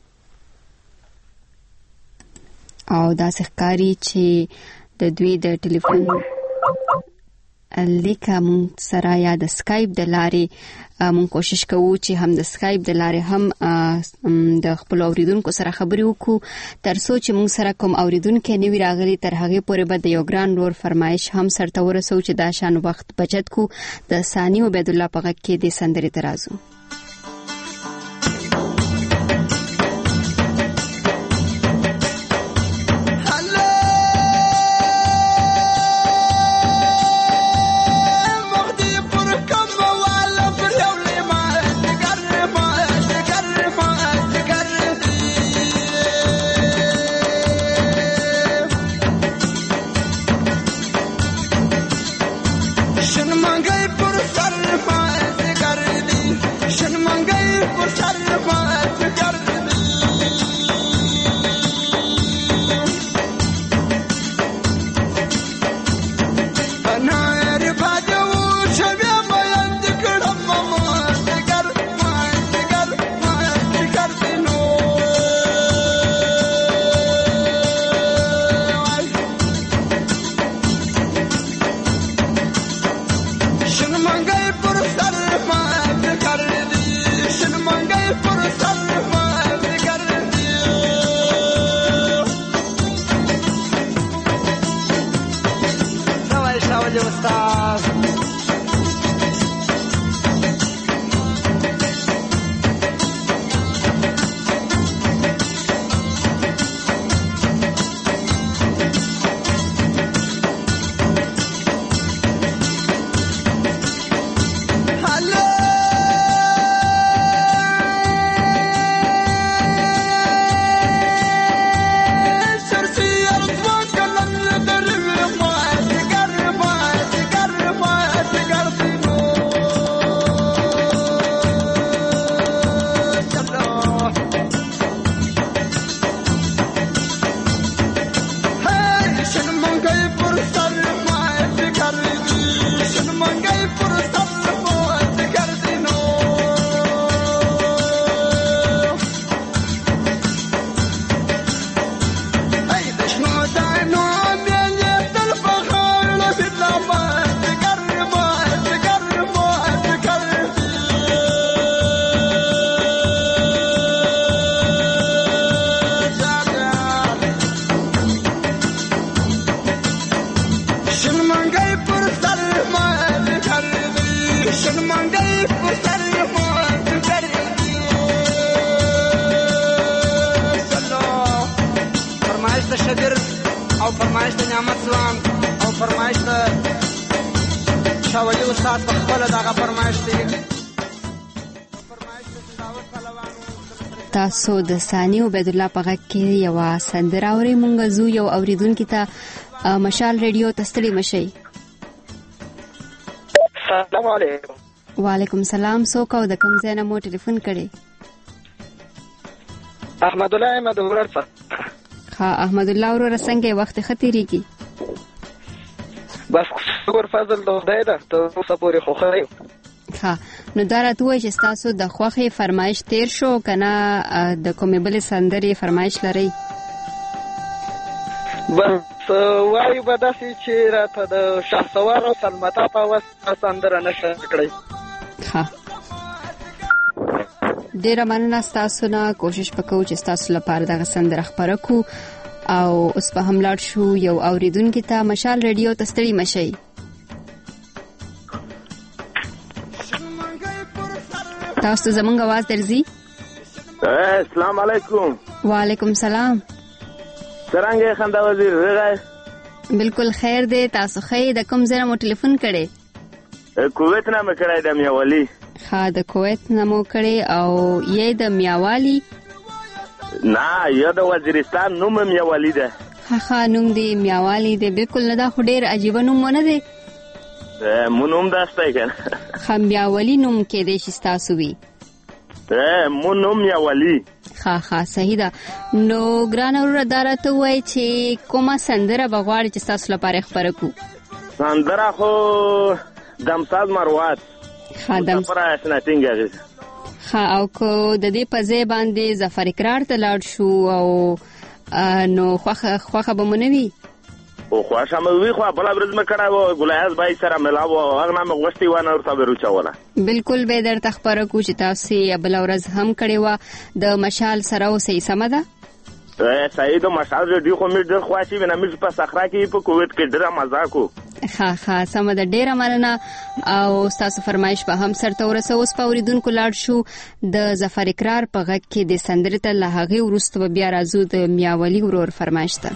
او دا ښکاری چې د دوی د ټلیفون لیکه مون سره یا د سکایپ د لارې مون کوشش کوو چې هم د سکایپ د لارې هم د خپل اوریدونکو سره خبرې وکړو ترڅو چې مون سره کوم اوریدونکو نوی راغلي تر هغه پورې به د یو ګران لور فرمایش هم سره ورسو چې دا شان وخت بچت کو. د ثانی عبد الله په غږ کې د سندري ترازو. Shouldn't man go for a شاه ولي استاد په خپله دغه فرمایش دی. تاسو د ثاني عبید الله په غږ کې یوه سندره اورئ. مونږ ځو یو اورېدونکي ته. مشال ریډیو ته ستړي مشئ. السلام علیکم. وعلیکم السلام. څوک او د کوم ځای نه مو ټلیفون کړی؟ احمد الله احمد ورور څخه. ها احمد الله وروره څنګه وخت ښه تېرېږي؟ بس شکر فضل د خدای ده، تر اوسه پورې خو ښه یم. ها نو دا راته ووایئ چې ستاسو د خوښې فرمایش تېر شو که نه د کومې بلې سندرې فرمایش لرئ؟ بس وایو به داسې چې راته د شهسوار او سلمتا په اواز سندره نشه کړئ. ها ډېره مننه ستاسو نه. کوشش به کوو چې ستاسو لپاره دغه سندره خپره کړو. او اوس به هم لاړ شو یو اورېدونکي ته. مشال ریډیو ته ستړي مشئ. تاسو ته زمونږ اواز درځي؟ السلام علیکم. وعلیکم السلام. څرنګه خندا وزیر راغی؟ بالکل خیر دی. تاسو ښه یې؟ د کوم ځای نه مو ټلیفون کړی؟ کویت نه مې کړی د میاوالي. ها د کویت نه مو کړی او یې د میاوالي؟ نه یا د وزیرستان نوم میاوالي ده. ها ها نوم دی میاوالي دی. بالکل نه دا خو ډېر عجیبه نوم نه دی. مو نوم داستی کنه. ها میاوالي نوم کېدی شي ستاسو وي؟ مو نوم میاوالي. ها ها صحیح ده. نو ګرانه وروره دا راته ووایئ چې کومه سندره به غواړئ چې ستاسو لپاره خپره کړو؟ سندره خو دمساز مروت. ها دمساز ها او که د دې په ځای باندې ظفر اقرار ته لاړ شو او نو خوښه خوښه به مو نه وي؟ او خوښه مې وي خو بله ورځ مې کړی و ګلایاز بای سره ملاو و هغه نه مې غوښتې وه نه ورته به روچوله. بالکل به یې درته خپره کړو چې تاسو یې بله ورځ هم کړې وه. د مشال سره اوسئ. سمه ده؟ صحیح ده. مشال ریډیو خو مې ډېر خوښ وي. نه مې په صحرا کې په کویت کې ډېره مزه کوو. ها ها سمه ده. ډېره مننه. او ستاسو فرمایش به هم سرته ورسوو. اوس په اورېدونکو لاړ شو د ظفر اقرار په غږ کې د سندرې ته. له هغې وروسته به بیا راځو د میاوالي ورور فرمایش ته.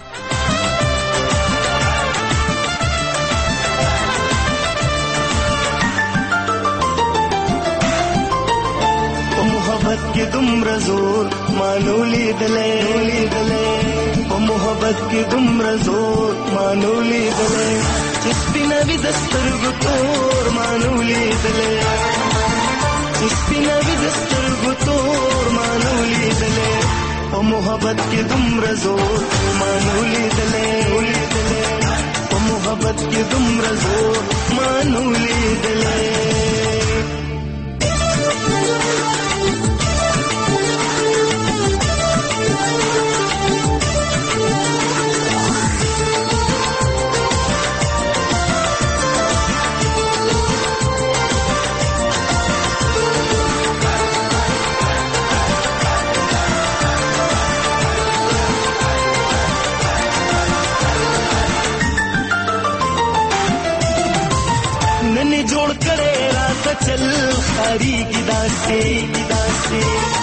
محبت کې دومره زور مانو لیدلې په محبت کې دومره زور مانو لیدلې چې سپینه وي د سترګو تور مانو لیدلې چې سپینه وي د سترګو تور مانو لیدلې په محبت کې دومره زور مانو لیدلې په محبت کې دومره زور مانو لیدلې. جوړ کړي راته چل خاري گدا سے گدا سے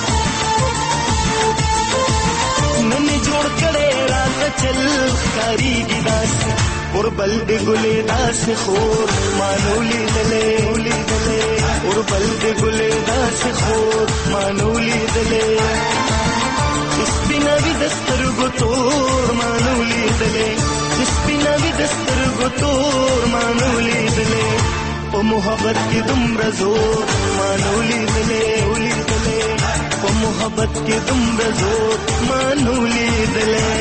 نن جوړ کړي راته چل خاري گدا سے اور بل دې ګلې داس خور مانولې دلې دلې اور بل دې ګلې داس خور مانولې دلې سپینوي دستر ګتور مانولې دلې سپینوي دستر ګتور مانولې دلې په محبت کې دومره زور مانولې دلې دلې په محبت کې دومره زور مانولې دلې.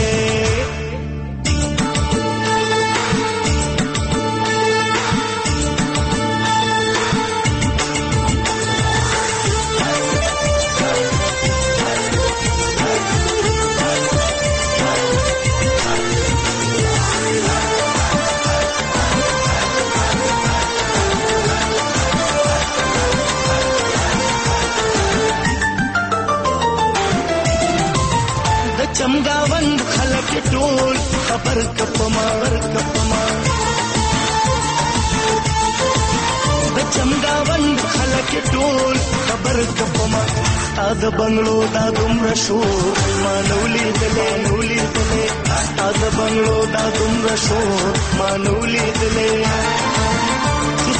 چمګاوند خلک ټول خبر کپما ور کپما د چمګاوند خلک ټول خبر کپما ستاد بنگلو دا دومره شو مانولې دلې نولې دلې ستاد بنگلو دا دومره شو مانولې دلې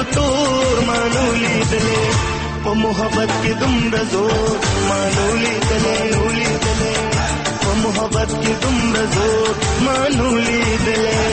تور مانو لیدلې په محبت کې دومره زور مانو لیدلې لیدلې په محبت کې دومره زور مانو لیدلې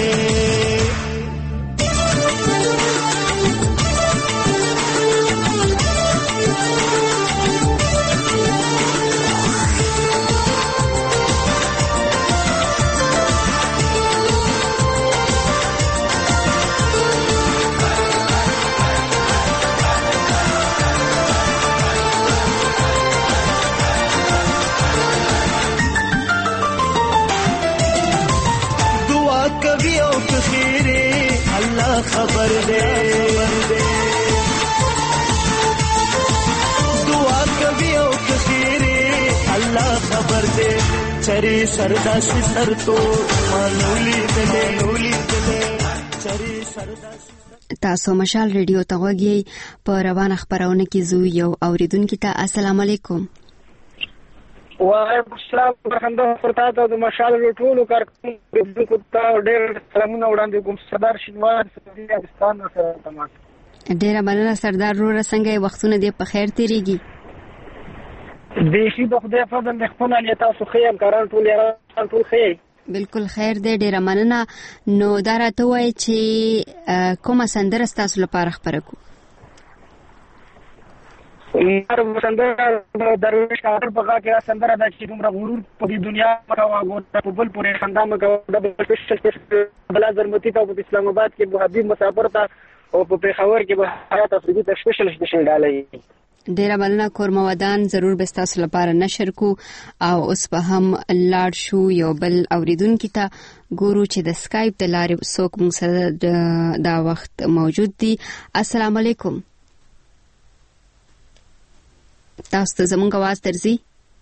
خبر دے دعا کبھی او کخیرے اللہ خبر دے چری سردا سی سر تو مانولی دلے نولی دلے چری سردا سی تاسو مشال ریډیو ته وګورئ په روانه خبرونه کې زو یو اوریدونکو ته السلام علیکم وعلیکم السلام ورحمۃ اللہ وبرکاتہ د مشال ټولو کارکونکو ته ډېر سلامونه وړاندې کوم سردار شینوار سعودي عربستان سره تماس ډېر مننه سردار رو څنګه وختونه دې په خیر تیریږي دیشي د خدای فضل د خپل علي تاسو خیر کاران ټول یې ټول خیر بالکل خیر دې ډېر مننه نو دا راته وایي چې کومه سندره تاسو لپاره خبره کو مر سندره درویش کار په کې سندره د چې کوم غرور په دنیا په واغو په بل پورې خندامه کو د سپیشل بل زرمتی ته په اسلام آباد کې به حبیب مسافر ته او په پیښور کې به حیات افریدي ته سپیشل سپیشل ډالۍ ډیر مننه کورما ودان ضرور به تاسو لپاره نشر کو او اوس په هم لاړ شو یو بل اوریدونکو ته ګورو چې د سکایپ د لارې څوک موږ سره دا وخت موجود دي السلام علیکم تاسو ته زموږ आवाज درځي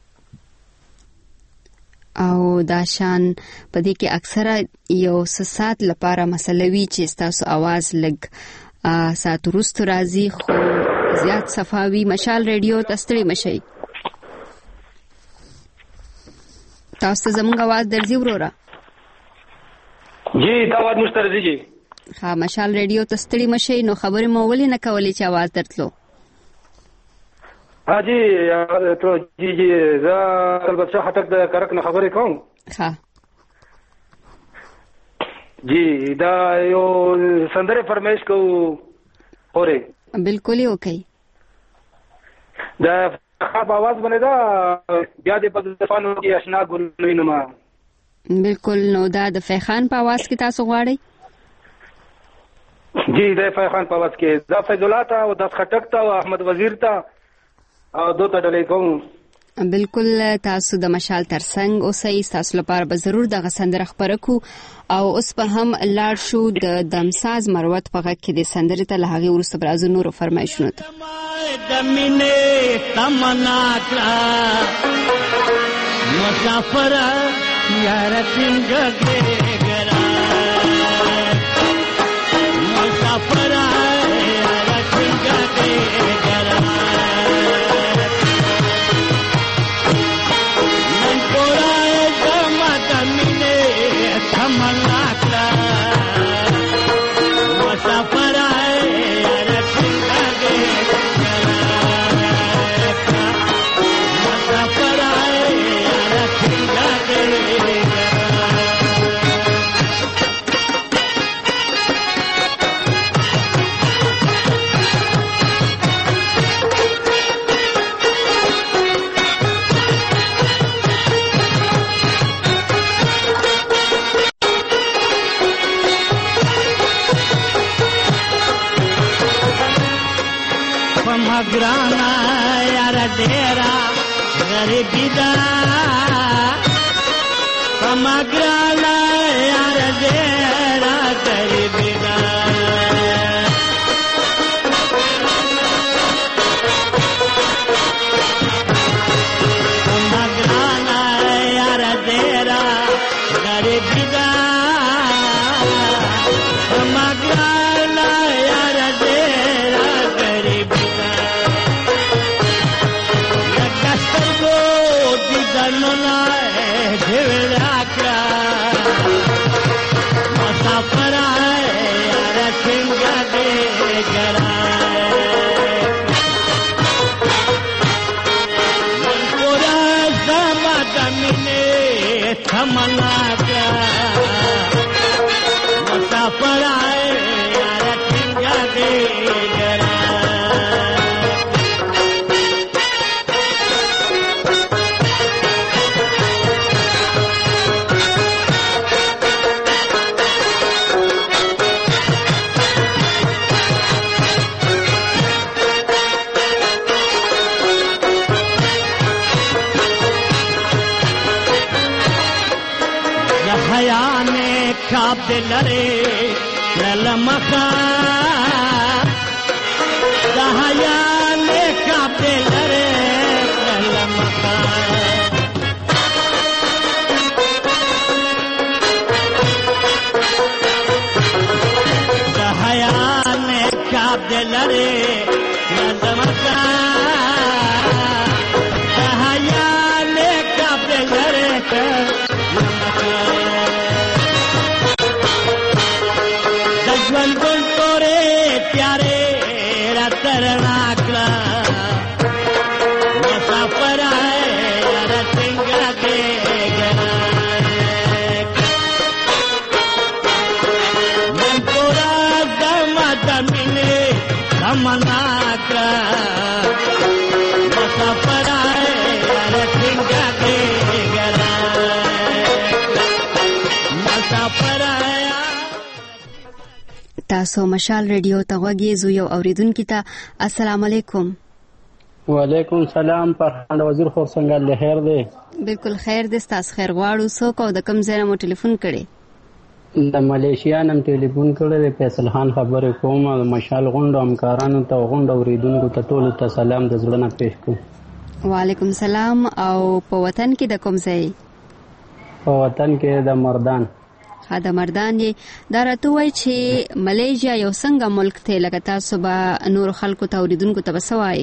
او دا شان په دې کې اکثره یو سات لپاره مسلوي چې تاسو आवाज لګ سات ورستو راځي خو زیات صفاوي مشال ریډیو تستړي مشي تاسو ته زموږ आवाज درځي وروره جی دا आवाज مسترزي جی ها مشال ریډیو تستړي مشي نو خبرې مو ولې نه کولې چې आवाज درتلو ها جی ته جی جی زه البته خاطر د کرک نه خبرې کوم ها جی دا یو سندره فرمایش کو اورې بالکل اوکے دا خاب आवाज بنے دا بیا دې په ځفانو کې آشنا ګلوینه ما بالکل نو دا د فیخان په आवाज کې تاسو غواړئ جی د فیخان په आवाज کې دا فیض الله تا او د خټک تا او احمد وزیر تا او دوه ډلې کوم بالکل تاسو د مشال ترڅنګ اوسئ تاسو لپاره به ضرور د غسندره خبره کو او اوس په هم لاړ شو د دمساز مروت په غږ کې د سندرې ته لهغه ورسته برازو نور فرمایشونه ته دمینه تمنا کړه مسافر یار څنګه ګرا مسافر یار څنګه ګرا تمنا کړه مسافر یار څنګه ګرا مسافر یار څنګه ګرا گرانا یار ډیرا غریبی دا کما گرانا یار ډیرا غریبی دا کما گرانا یار ډیرا غریبی دا کما گرانا یار ډیرا غریبی نونا ډېر راکړه ne kap de lare la makha da haya ne kap de lare la makha da haya ne kap de lare la makha da haya ne kap de lare दजवन गुल तोरे प्यारे रतरना कला मुसाफर है रतिंगा के मन तोरा दम दमिने दमना कला मुसाफर है रतिंगा के تاسو مشال ریډیو ته غوږی زو یو اوریدونکو ته السلام علیکم. وعلیکم سلام. فرحان وزیر خور څنګه له خیر دی؟ بالکل خیر دی. تاسو خیر غواړو. سو کو د کوم ځای مو ټلیفون کړي؟ د ملیشیا نم ټلیفون کړی دی. فیصل خان خبرې کوم. د مشال غونډو همکارانو ته غونډو اوریدونکو ته ټول ته سلام د زړه نه پېښ کوم. وعلیکم سلام. او په وطن کې د کوم ځای؟ په وطن کې د مردان. ها د مردان یې دا راته وایي چې ملیشیا یو څنګه ملک دی لکه تاسو به نور خلکو ته اوریدونکو ته به څه وایي؟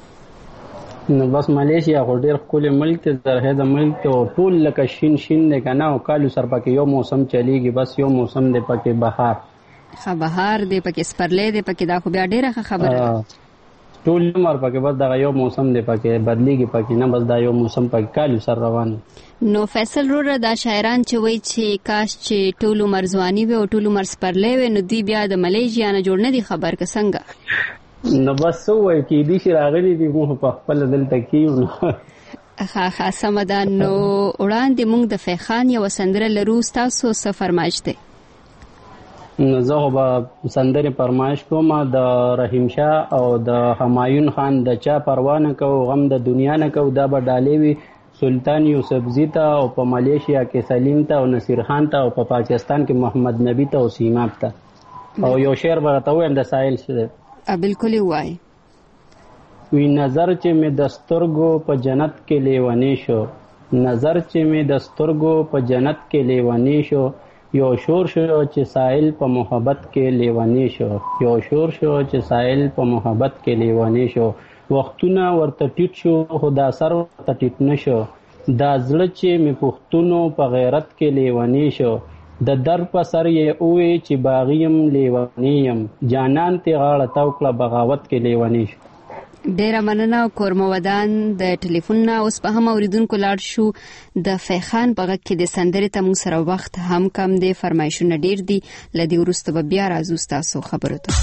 نو بس ملیشیا خو ډېر ښکلی ملک دی. زرخیزه ملک دی او ټول لکه شین شین دی که نه او کالو سر پکې یو موسم چلیږي. بس یو موسم دی پکې بهار. ښه بهار دی پکې سپرلی دی پکې. دا خو بیا ډېره ښه خبره ده. ټول عمر پکې بس دغه یو موسم دی پکې بدلیږي پکې نه. بس دا یو موسم پکې کالو سر روان. نو فیصل روره دا شاعران چې وایي چې کاش چې ټول عمر ځواني وي او ټول عمر سپرلی وي نو دوی بیا د ملیشیا نه جوړ نه دي خبر که څنګه؟ نو بس څه ووایي کېدای شي راغلي دي موږ په خپله دلته کېیو. ښه ښه سمه ده. نو وړاندې موږ د فیخان یوه سندره لرو. ستاسو څه فرمایش دی؟ نو زه خو به سندرې فرمایش کوم د رحیم شاه او د همایون خان د چا پروا نه کوو غم د دنیا نه کوو. دا به ډالۍ وي سلطان یوسفزي ته او په ملیشیا کې سلیم ته او نصیر خان ته او په پاکستان کې محمد نبی ته او سیماب ته. او یو شعر به راته ووایم د ساحل څه. بالکل یې ووایي. وی نظر چې مې د سترګو په جنت کې لیونی شو نظر چې مې د سترګو په جنت کې لیونی شو یو شور شو چې ساحل په محبت کې لیونی شو یو شور شو چې ساحل په محبت کې لیونی شو وختونه ورته ټیټ شو خو دا سر ورته ټیټ نه شو دا زړه چې مې پښتونو په غیرت کې لیونی شو د در په سر یې اوې چې باغیم لیونی یم جانان تی غاړه تاو کړه بغاوت کې لیونی شو. ډیره مننه. او کورمه ودان د ټلیفون نه اوس په هم اوریدونکو لاړ شو. د فیخان په غږ کې د سندرې ته موږ سره وخت هم کم دی. فرمایشونه ډیر دي. له دې وروسته به بیا راځو ستاسو خبرو ته.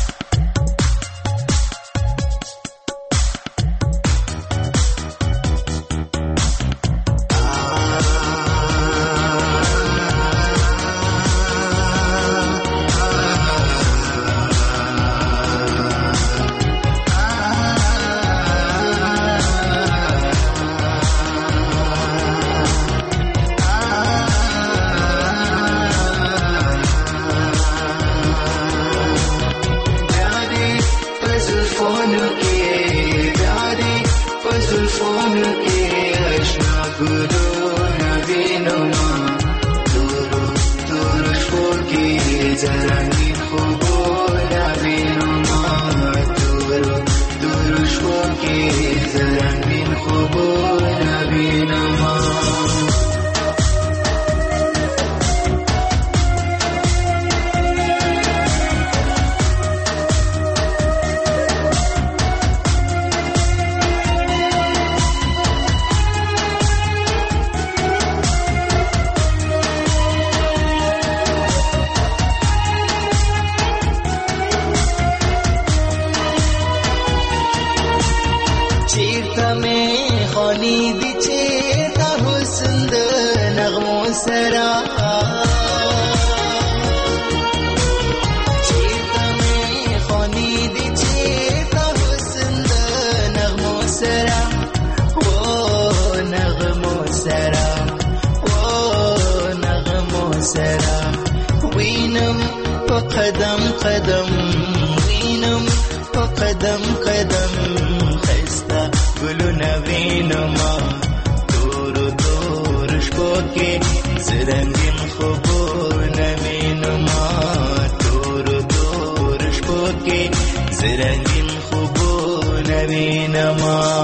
وینم په قدم قدم وینم په قدم قدم خسته ګلونه وینم تور تور شپو کې زرنګین خوبونه وینم تور تور شپو کې زرنګین خوبونه وینم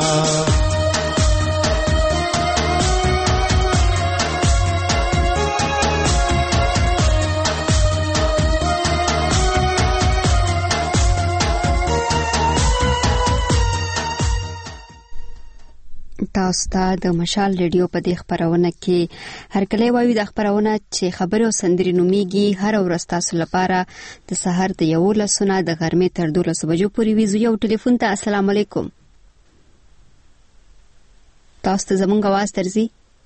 تاسو ته د مشال ریډیو په دې خبرونه کې هر کله وایو د خبرونه چې خبرو او سندري نوميږي هر ورځ تاسو لپاره د سحر د یو لسونه د غرمې تر دولس بجو پورې ویزو یو ټلیفون ته السلام علیکم تاسو ته زمونږ आवाज درځي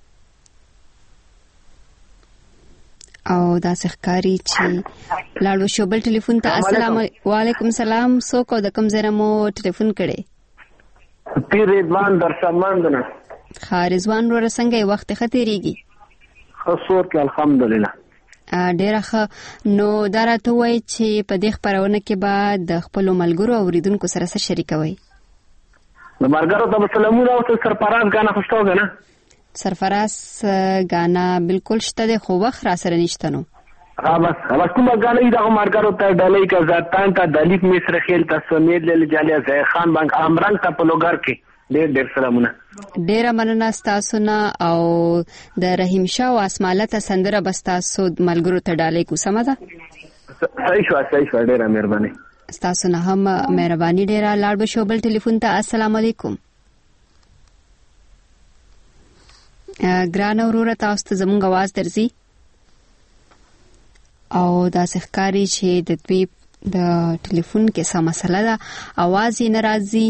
او دا ښکاری چې لاړو شو بل ټلیفون ته السلام علیکم سلام سو کو د کوم ځای مو ټلیفون کړي پیر رضوان در سمندنه خارزوان ور څنګه وخت ختیریږي خصوص کې الحمدلله ډیره ښه نو درته وای چې په دې خبرونه کې بعد د خپل ملګرو او ریدونکو سره سره شریکوي د مارګرو ته سلامونه او سرفراز غانا خوشتو غانا سرفراز غانا بالکل شته د خو وخت را سره نشته نو ها بس بس کوم غانا دا مارګرو ته ډالۍ کا ذاتان ته دلیف مصر خیل ته سمید له جالیا زای خان بانک امرنګ ته په لوګر کې ډېر ډېر سلامونه ډېر مننه تاسو نه او د رحیم شاه او اسمالته سندره بستاسو ملګرو ته ډالۍ کو سم ده صحیح شو صحیح شو ډېر مهرباني تاسو نه هم مهرباني ډېر لاړ به شو بل ټلیفون ته السلام علیکم ګران اورور تاسو ته زموږ आवाज درځي او دا ښکاری چې د دوی د ټلیفون کې څه مسله ده आवाज یې ناراضي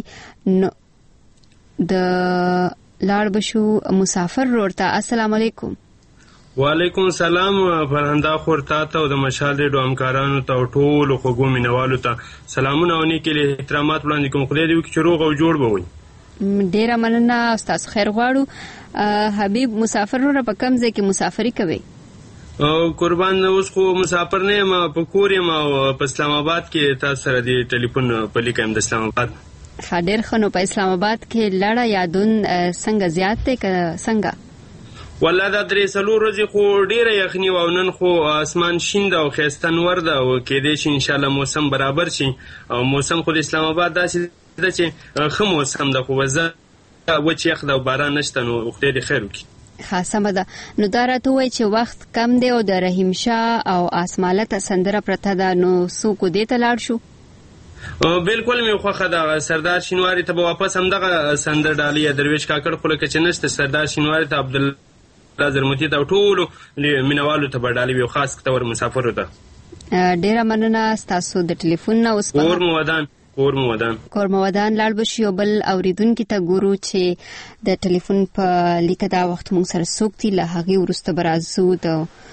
د لاړ بشو مسافر ورته السلام علیکم وعلیکم السلام فرهنده خورتا ته او د مشال ریډیو همکارانو ته ټول خوګو مینوالو ته سلامونه او نیکه له احترامات وړاندې کوم خدای دې وکړي چې روغ او جوړ به وي ډیره مننه استاد خیر غواړو حبیب مسافر ور په کم ځای کې مسافری کوي او قربان اوس خو مسافر نه ما په کور ما په اسلام آباد کې تاسو سره دی ټلیفون په لیکم د اسلام آباد خاطر خنو په اسلام آباد کې لړا یادون څنګه زیات ته څنګه والله دا درې څلور ورځې خو ډیره یخني و نن خو اسمان شیند او خسته نور ده او کې دې شي ان شاء الله موسم برابر شي او موسم خو د اسلام آباد داسې ده چې خو موسم ده خو وزه و چې یخ ده او باران نشته نو خدای دې خیر وکړي خاصه ده نو دا راته وای چې وخت کم دی او د رحیم شاه او اسمالته سندره پرته ده نو سو کو دې ته لاړ شو بالکل مې خوخه ده سردار شینواری ته واپس هم دغه سندر ډالۍ درویش کاکړ خو لکه چې نشته سردار شینواری ته عبد الله زرمتی ته ټول مینوالو ته ډالۍ یو خاص تور مسافر وته ډیره مننه تاسو د ټلیفون نه اوس کور مودان کور مودان کور مودان لاړ بشي بل اوریدونکو ته ګورو چې د ټلیفون په لیکه دا وخت مونږ سره سوکتي له هغه ورسته برازو د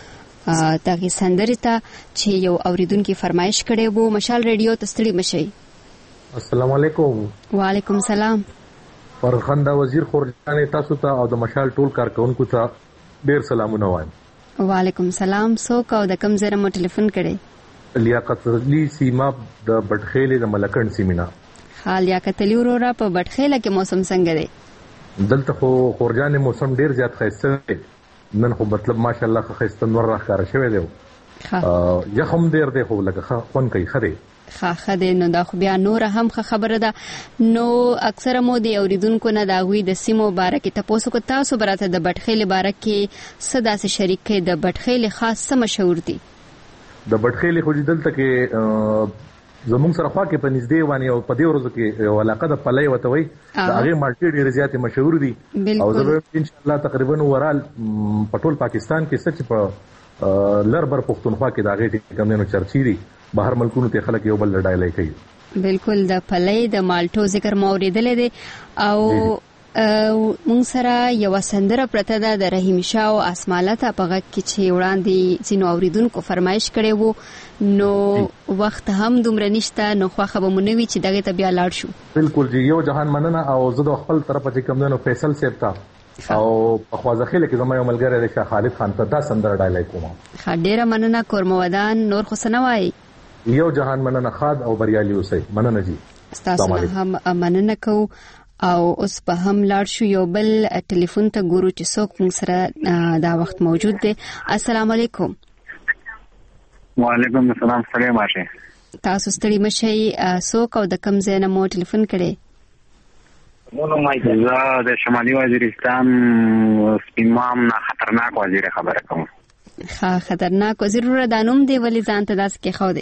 دغه سندرې ته چې یو اوریدونکو فرمایش کړي وو مشال ریډیو ته ستړي مشي السلام علیکم وعلیکم السلام فرخنده وزیر خورجان تاسو ته او د مشال ټول کارکونکو ته ډیر سلامونه وایم وعلیکم السلام سو کو د کم زره مو ټلیفون کړي لیاقت علی سیما د بټخېلې د ملکند سیمینا حال لیاقت علی ورورا په بټخېله کې موسم څنګه دی دلته خو خورجان موسم ډیر زیات خسته دی نن خو مطلب ماشاءالله خسته نور راخاره شوی دی یخم ډیر دی خو لکه خون کوي خره ښه خدای نو دا خو بیا نور هم خبره ده نو اکثر مو دی اوریدونکو نه دا غوي د سیمو باره کې تاسو کو تاسو براته د بټخېله باره کې صدا سره شریک کې د بټخېله خاص څه مشهور دي د بټخېلې خو دلته کې زموږ سره خوا کې په نږدې وانی او په دې ورځو کې یو علاقه د پلای وته وي دا هغه مالټي ډېر زیات مشهور دي او زه ان شاء الله تقریبا ورال په ټول پاکستان کې سچ په لربر پښتونخوا کې دا غېټ کمنو چرچی دي بهر ملکونو ته خلک یو بل ډایلای کوي بالکل د پلای د مالټو ذکر مو اوریدل دي او مونږ سره یو سندره پرته ده د رحیم شاه او اسمالته په غږ کې چې وړاندې ځینو اوریدونکو فرمایش کړي وو نو وخت هم دومره نشته نو خوخه به مونږ وی چې دغه ته بیا لاړ شو بالکل جی یو جهان مننه او زه د خپل طرف ته کوم نو فیصل صاحب ته او په خوازخیل کې زما یو ملګری دی شاه خالد خان ته دا سندره ډایلای کوم. ښه ډیره مننه کورمودان نور خو څه نه وایي. یو جهان مننه خاد او بریالي اوسئ. مننه جی. ستاسو هم مننه کوو او اوس په هم لاړ شو یو بل ټلیفون ته ګورو چې څوک موږ سره دا وخت موجود دی. السلام علیکم. وعلیکم السلام. ستړي ماشه. تاسو ستړي مشئ. څوک او د کوم ځای نه مو ټلیفون کړی؟ زه د شمالي وزیرستان سپینمام نه خطرناک وزیر خبره کوم. ښه خطرناک وزیر را دانوم دی ولې ځان ته داس کې خو دی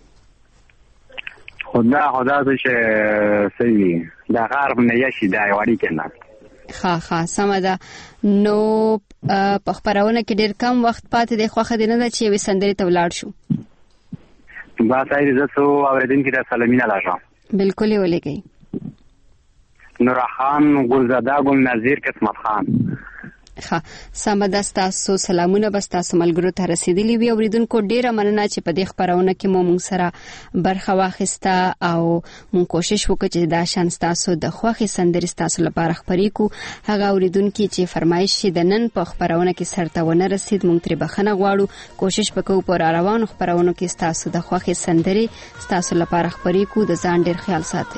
خدا خدا چې سوي د غرب نه یشي دا وړي کنه. ښه ښه سم ده. نو په خبرونه کې ډیر کم وخت پاتې دی خو خدای نه چې وي سندري ته ولاړ شو. با سایر زه سو اوریدونکو ته سلامونه لاژم. بالکل یې ولګي. نور خان ګلزاده ګل نذیر قسمت خان. ښه سم ده. ستاسو سلامونه به ستاسو ملګرو ته رسیدلي وي. اوریدونکو ډیره مننه چې په دې خبرونه کې مو موږ سره برخه واخیسته او موږ کوشش وکړو چې دا شان ستاسو د خوښي سندري ستاسو لپاره خبرې کو. هغه اوریدونکو چې فرمایش د نن په خبرونه کې سرته ونه رسید موږ ترې بخښنه غواړو. کوشش وکړو پر روانو خبرونو کې ستاسو د خوښي سندري ستاسو لپاره خبرې کو. د ځان ډیر خیال ساتئ.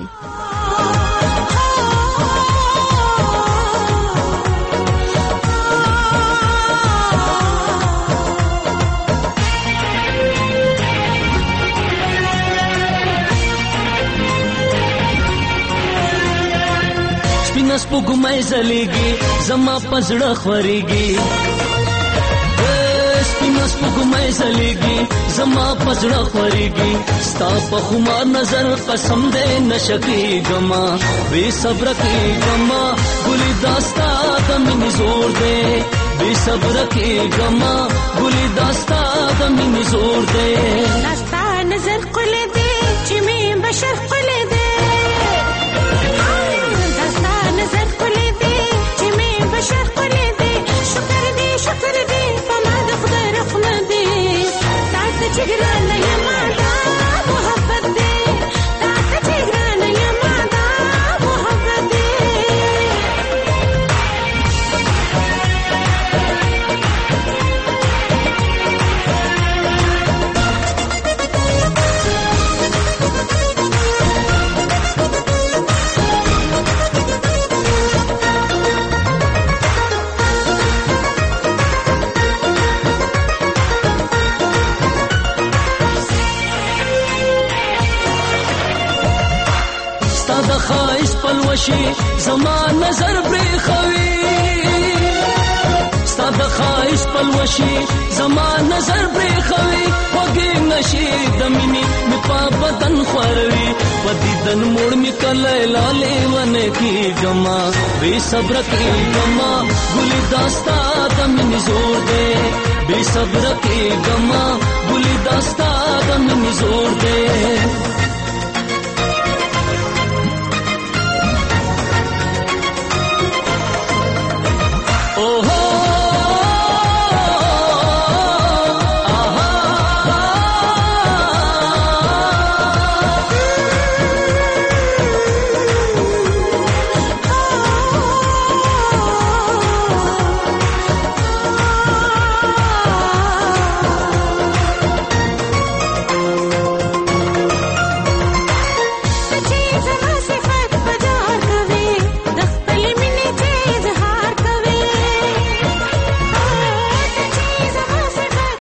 سپوږمۍ زلیږي زما پزړه خوريږي. سپینه سپوږمۍ زلیږي زما پزړه خوريږي. ستا په خمار نظر قسم دې نشکی ګما بے صبر کی ګما ګلي داستا د مینې زور دې بے صبر کی ګما ګلي داستا د مینې زور دې داستا نظر قل دې چې مې بشر قل دې نظر قلی دی چې مې بشر قلی دی شکر دی شکر دی په ما د خدای رحمت دی تاسو چې ګرانه یما دا محبت دی تاسو چې ګرانه یما دا محبت دی. خایس پلوشي زما نظر پرې خوي. ستا د خایس پلوشي زما نظر پرې خوي. وګي نشي د مینې مې په بدن خوروي. په دیدن موړ مې کله لاله ونه کی ګما بے صبر کی ګما ګلي داستا د مینې زور دې بے صبر کی ګما ګلي داستا د مینې زور دې